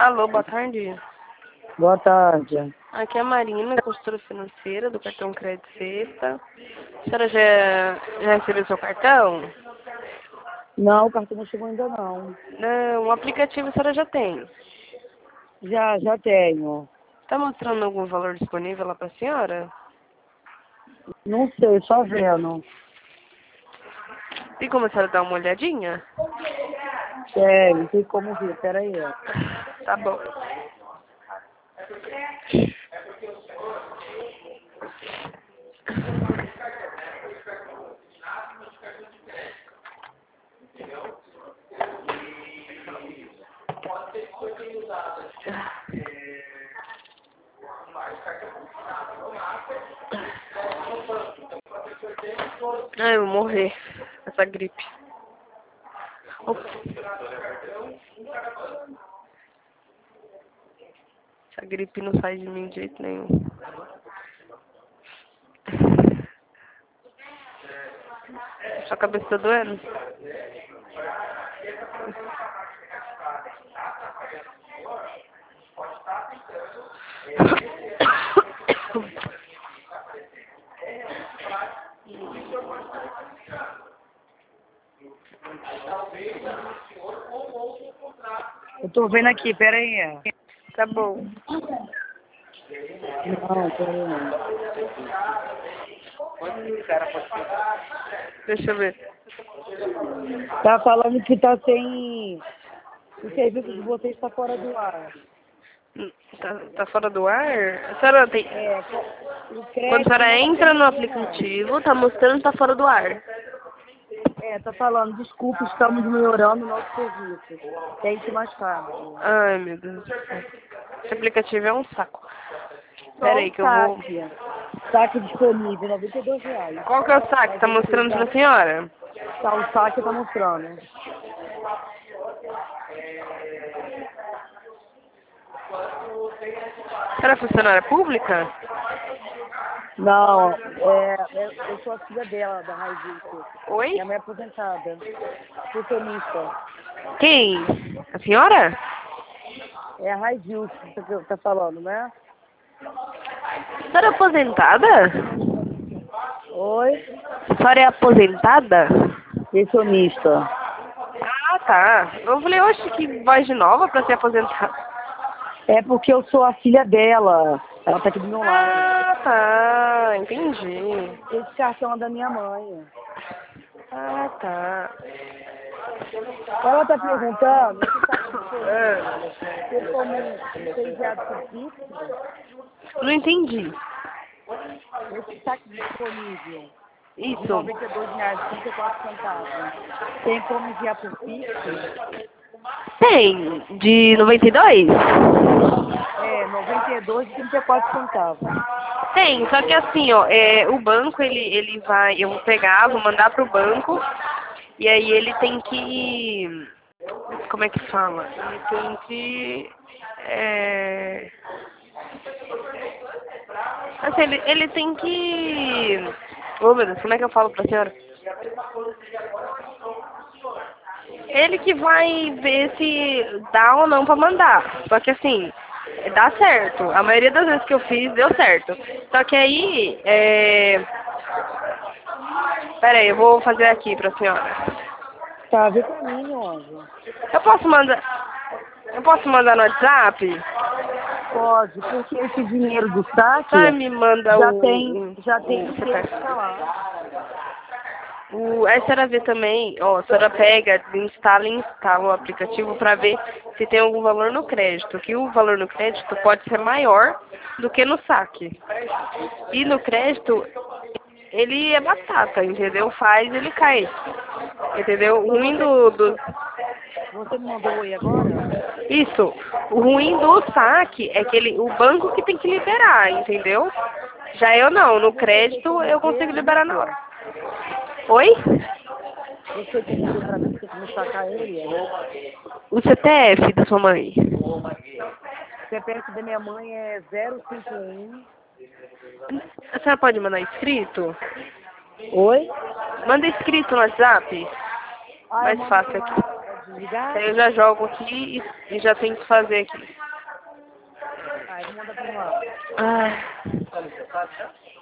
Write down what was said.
Alô, boa tarde. Boa tarde. Aqui é a Marina, consultora financeira do cartão Crédito Sexta. A senhora já recebeu seu cartão? Não, o cartão não chegou ainda não. Não, o aplicativo a senhora já tem. Já tenho. Tá mostrando algum valor disponível lá pra senhora? Não sei, só vendo. Tem como a senhora dar uma olhadinha? Não tem como ver, peraí. Tá bom. Ai, eu vou morrer. Essa gripe. Opa. Essa gripe não sai de mim de jeito nenhum. Sua cabeça tá doendo? Eu tô vendo aqui, peraí. Tá bom. Não, peraí. Deixa eu ver. Tá falando que tá sem... O serviço de vocês tá fora do ar. Tá fora do ar? A senhora tem... O crédito Quando a senhora não tá entra no chegando, não. aplicativo, tá mostrando que tá fora do ar. Tá falando, desculpa, estamos melhorando o nosso serviço. Tente mais tarde. Ai, meu Deus. Esse aplicativo é um saco. Só Pera o aí que eu vou... saque disponível, R$ 92. Qual que é o saque? Tá mostrando pra senhora? Tá, o saque tá mostrando. A senhora é funcionária pública? Não, eu sou a filha dela, da Raidilson. Oi? Minha mãe é aposentada. Nutricionista. Quem? A senhora? É a Raidilson que você tá falando, né? A senhora é aposentada? Oi? A senhora é aposentada? Nutricionista. Ah, tá. Eu falei, oxe, que voz de nova pra ser aposentada. É porque eu sou a filha dela. Ela tá aqui do meu lado. Ah, tá. Entendi. Esse cartão é da minha mãe. Ah, tá. Ela tá perguntando se tá disponível. Ah, Tem como ser enviado por Pix? não entendi. Esse saque disponível de Isso. R$ 92,34. Tem como enviar por Pix? Tem. De 92? É, R$ 92,34. Tem, só que assim, ó, o banco, ele vai, eu vou pegar, vou mandar pro banco, e aí ele tem que, como é que fala? Ele tem que, assim, ele tem que, oh meu Deus, como é que eu falo pra senhora? Ele que vai ver se dá ou não pra mandar, só que assim, dá certo, a maioria das vezes que eu fiz deu certo, só que aí, pera aí, eu vou fazer aqui pra senhora. Tá, vê pra mim, meu anjo. Eu posso mandar. Eu posso mandar no WhatsApp? Pode, porque esse dinheiro do saque Só me manda já o tem que CPF. ficar lá. Aí a senhora vê também, ó, a senhora pega, instala e instala o aplicativo para ver se tem algum valor no crédito. Que o valor no crédito pode ser maior do que no saque. E no crédito, ele é batata, entendeu? Faz, ele cai. Entendeu? O ruim do... Você me mandou oi agora? Isso. O ruim do saque é que o banco que tem que liberar, entendeu? Já eu não. No crédito eu consigo liberar na hora. Oi? Você como ver pra mim, você como sacar ele? O CPF da sua mãe. O CPF da minha mãe é 051. A senhora pode mandar escrito? Oi? Manda escrito no WhatsApp. Ah, eu Mais mando fácil por aqui. WhatsApp. desligar? Aí eu já jogo aqui e já tento fazer aqui. Aí manda pra lá. Ai.